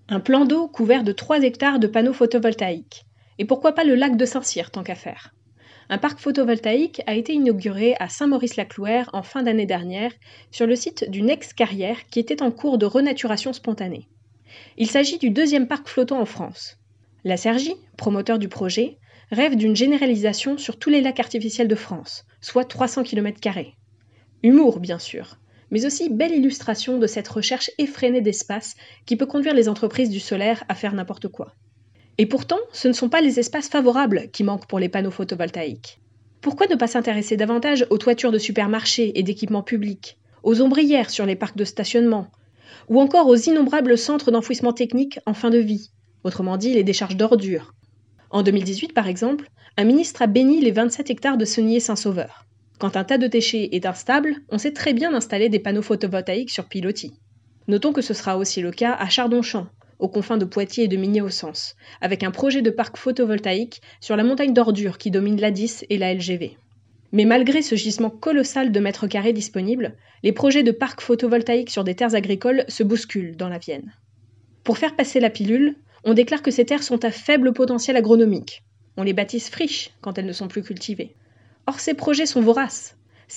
Un plan d'eau couvert de 3 hectares de panneaux photovoltaïques. Et pourquoi pas le lac de Saint-Cyr, tant qu'à faire. Un parc photovoltaïque a été inauguré à Saint-Maurice-la-Clouère en fin d'année dernière, sur le site d'une ex-carrière qui était en cours de renaturation spontanée. Il s'agit du 2e parc flottant en France. La Cergy, promoteur du projet, rêve d'une généralisation sur tous les lacs artificiels de France, soit 300 km². Humour, bien sûr, mais aussi belle illustration de cette recherche effrénée d'espace qui peut conduire les entreprises du solaire à faire n'importe quoi. Et pourtant, ce ne sont pas les espaces favorables qui manquent pour les panneaux photovoltaïques. Pourquoi ne pas s'intéresser davantage aux toitures de supermarchés et d'équipements publics, aux ombrières sur les parcs de stationnement, ou encore aux innombrables centres d'enfouissement technique en fin de vie, autrement dit les décharges d'ordures. En 2018, par exemple, un ministre a béni les 27 hectares de Saunier-Saint-Sauveur. Quand un tas de déchets est instable, on sait très bien installer des panneaux photovoltaïques sur pilotis. Notons que ce sera aussi le cas à Chardon-Champ, aux confins de Poitiers et de Migné-Auxances, avec un projet de parc photovoltaïque sur la montagne d'ordures qui domine l'A10 et la LGV. Mais malgré ce gisement colossal de mètres carrés disponibles, les projets de parcs photovoltaïques sur des terres agricoles se bousculent dans la Vienne. Pour faire passer la pilule, on déclare que ces terres sont à faible potentiel agronomique. On les baptise friches quand elles ne sont plus cultivées. Or, ces projets sont voraces.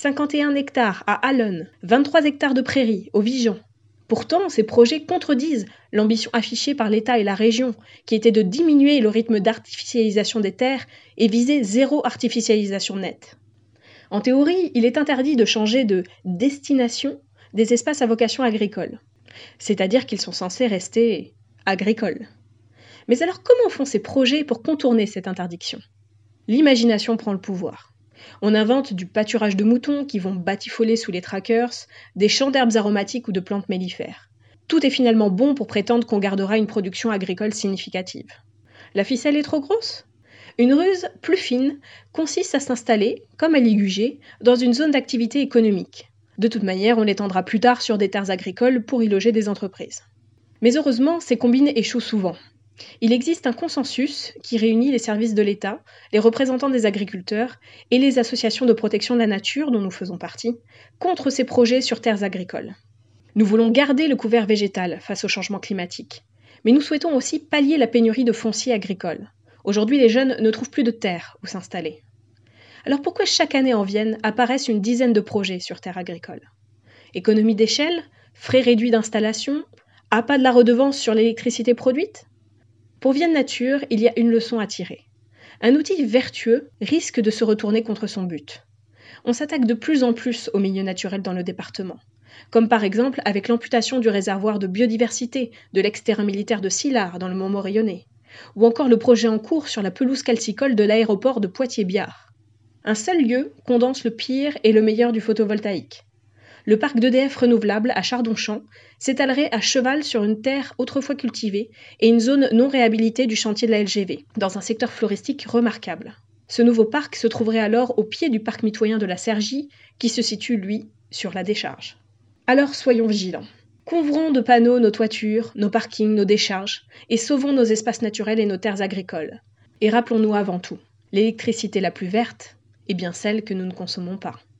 51 hectares à Allonnes, 23 hectares de prairies au Vigan. Pourtant, ces projets contredisent l'ambition affichée par l'État et la région, qui était de diminuer le rythme d'artificialisation des terres et viser zéro artificialisation nette. En théorie, il est interdit de changer de destination des espaces à vocation agricole, c'est-à-dire qu'ils sont censés rester agricoles. Mais alors comment font ces projets pour contourner cette interdiction ? L'imagination prend le pouvoir. On invente du pâturage de moutons qui vont batifoler sous les trackers, des champs d'herbes aromatiques ou de plantes mellifères. Tout est finalement bon pour prétendre qu'on gardera une production agricole significative. La ficelle est trop grosse ? Une ruse plus fine consiste à s'installer, comme à Ligugé, dans une zone d'activité économique. De toute manière, on l'étendra plus tard sur des terres agricoles pour y loger des entreprises. Mais heureusement, ces combines échouent souvent. Il existe un consensus qui réunit les services de l'État, les représentants des agriculteurs et les associations de protection de la nature dont nous faisons partie, contre ces projets sur terres agricoles. Nous voulons garder le couvert végétal face au changement climatique, mais nous souhaitons aussi pallier la pénurie de foncier agricole. Aujourd'hui, les jeunes ne trouvent plus de terre où s'installer. Alors pourquoi chaque année en Vienne apparaissent une dizaine de projets sur terres agricoles ? Économie d'échelle, frais réduits d'installation, appât de la redevance sur l'électricité produite ? Pour Vienne Nature, il y a une leçon à tirer. Un outil vertueux risque de se retourner contre son but. On s'attaque de plus en plus au milieu naturel dans le département, comme par exemple avec l'amputation du réservoir de biodiversité de l'ex-terrain militaire de Sillard dans le Mont-Morillonnais, ou encore le projet en cours sur la pelouse calcicole de l'aéroport de Poitiers-Biard. Un seul lieu condense le pire et le meilleur du photovoltaïque. Le parc d'EDF renouvelable à Chardon-Champ s'étalerait à cheval sur une terre autrefois cultivée et une zone non réhabilitée du chantier de la LGV, dans un secteur floristique remarquable. Ce nouveau parc se trouverait alors au pied du parc mitoyen de la Cergy, qui se situe, lui, sur la décharge. Alors soyons vigilants. Couvrons de panneaux nos toitures, nos parkings, nos décharges, et sauvons nos espaces naturels et nos terres agricoles. Et rappelons-nous avant tout, l'électricité la plus verte est bien celle que nous ne consommons pas.